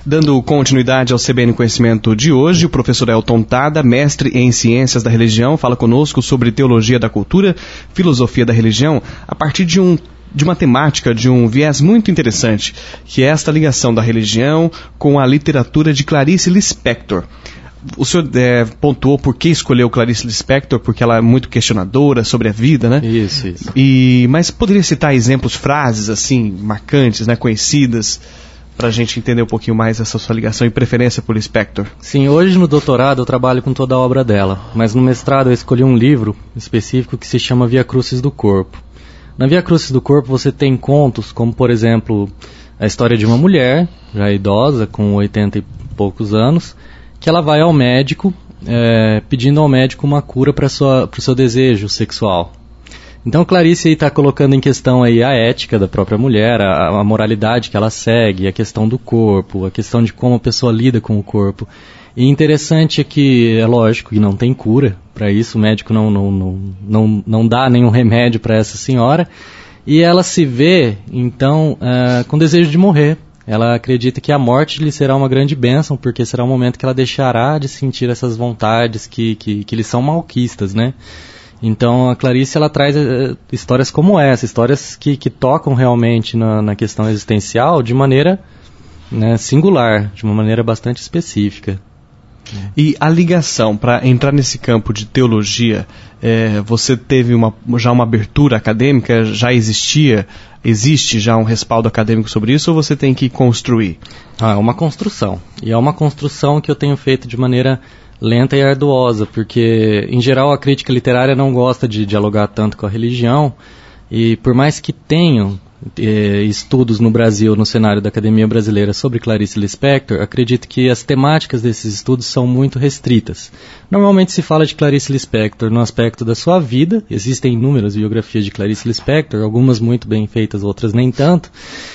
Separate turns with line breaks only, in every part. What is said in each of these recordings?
Dando continuidade ao CBN Conhecimento de hoje, o professor Elton Tada, mestre em Ciências da Religião, fala conosco sobre teologia da cultura, filosofia da religião, a partir de uma temática, de um viés muito interessante, que é esta ligação da religião com a literatura de Clarice Lispector. O senhor pontuou por que escolheu Clarice Lispector, porque ela é muito questionadora sobre a vida, né?
Isso.
Mas poderia citar exemplos, frases assim, marcantes, né, conhecidas, para a gente entender um pouquinho mais essa sua ligação e preferência por Lispector?
Sim, hoje no doutorado eu trabalho com toda a obra dela, mas no mestrado eu escolhi um livro específico que se chama Via Crucis do Corpo. Na Via Crucis do Corpo você tem contos como, por exemplo, a história de uma mulher, já idosa, com 80 e poucos anos, que ela vai ao médico, pedindo ao médico uma cura para o seu desejo sexual. Então Clarice está colocando em questão aí a ética da própria mulher, a moralidade que ela segue, a questão do corpo, a questão de como a pessoa lida com o corpo. E interessante é que, é lógico que não tem cura para isso, o médico não dá nenhum remédio para essa senhora, e ela se vê, então, com desejo de morrer. Ela acredita que a morte lhe será uma grande bênção, porque será um momento que ela deixará de sentir essas vontades que lhe são malquistas, né? Então a Clarice ela traz histórias como essa, histórias que tocam realmente na questão existencial de maneira, né, singular, de uma maneira bastante específica.
E a ligação, para entrar nesse campo de teologia, você teve já uma abertura acadêmica, existe já um respaldo acadêmico sobre isso, ou você tem que construir?
É uma construção, e é uma construção que eu tenho feito de maneira lenta e arduosa, porque em geral a crítica literária não gosta de dialogar tanto com a religião, e por mais que tenham estudos no Brasil, no cenário da Academia Brasileira sobre Clarice Lispector, acredito que as temáticas desses estudos são muito restritas. Normalmente se fala de Clarice Lispector no aspecto da sua vida, existem inúmeras biografias de Clarice Lispector, algumas muito bem feitas, outras nem tanto,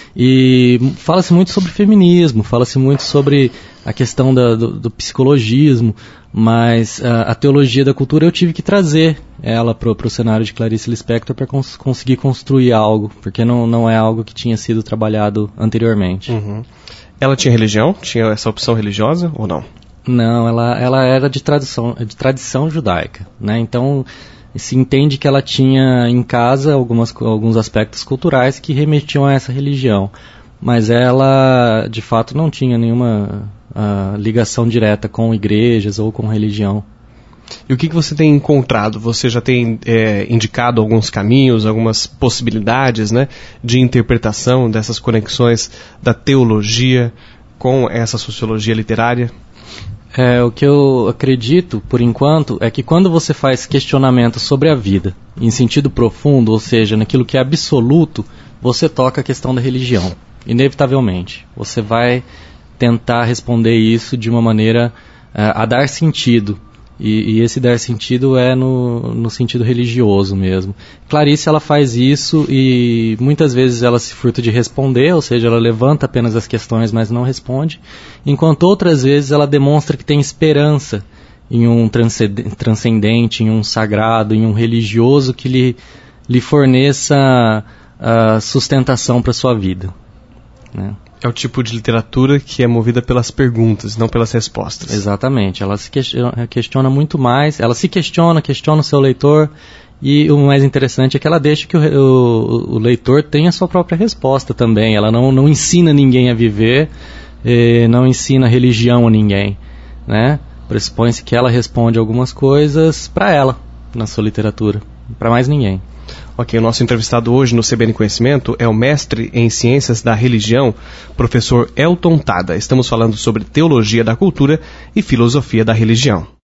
e fala-se muito sobre feminismo, fala-se muito sobre a questão do psicologismo, mas a teologia da cultura eu tive que trazer ela para o cenário de Clarice Lispector para conseguir construir algo, porque não é algo que tinha sido trabalhado anteriormente.
Uhum. Ela tinha religião? Tinha essa opção religiosa ou não?
Não, ela era de tradição judaica, né? Então se entende que ela tinha em casa alguns aspectos culturais que remetiam a essa religião, mas ela de fato não tinha nenhuma ligação direta com igrejas ou com religião.
E o que você tem encontrado? Você já tem indicado alguns caminhos, algumas possibilidades, né, de interpretação dessas conexões da teologia com essa sociologia literária?
O que eu acredito, por enquanto, é que quando você faz questionamento sobre a vida, em sentido profundo, ou seja, naquilo que é absoluto, você toca a questão da religião, inevitavelmente. Você vai tentar responder isso de uma maneira a dar sentido, e esse dar sentido é no sentido religioso mesmo. Clarice ela faz isso e muitas vezes ela se furta de responder, ou seja, ela levanta apenas as questões, mas não responde, enquanto outras vezes ela demonstra que tem esperança em um transcendente, em um sagrado, em um religioso que lhe forneça sustentação para sua vida, né?
É o tipo de literatura que é movida pelas perguntas, não pelas respostas.
Exatamente, ela se questiona muito mais, ela se questiona o seu leitor, e o mais interessante é que ela deixa que o leitor tenha a sua própria resposta também. Ela não ensina ninguém a viver, não ensina religião a ninguém, né? Pressupõe-se que ela responde algumas coisas para ela, na sua literatura, para mais ninguém.
Ok, o nosso entrevistado hoje no CBN Conhecimento é o mestre em Ciências da Religião, professor Elton Tada. Estamos falando sobre teologia da cultura e filosofia da religião.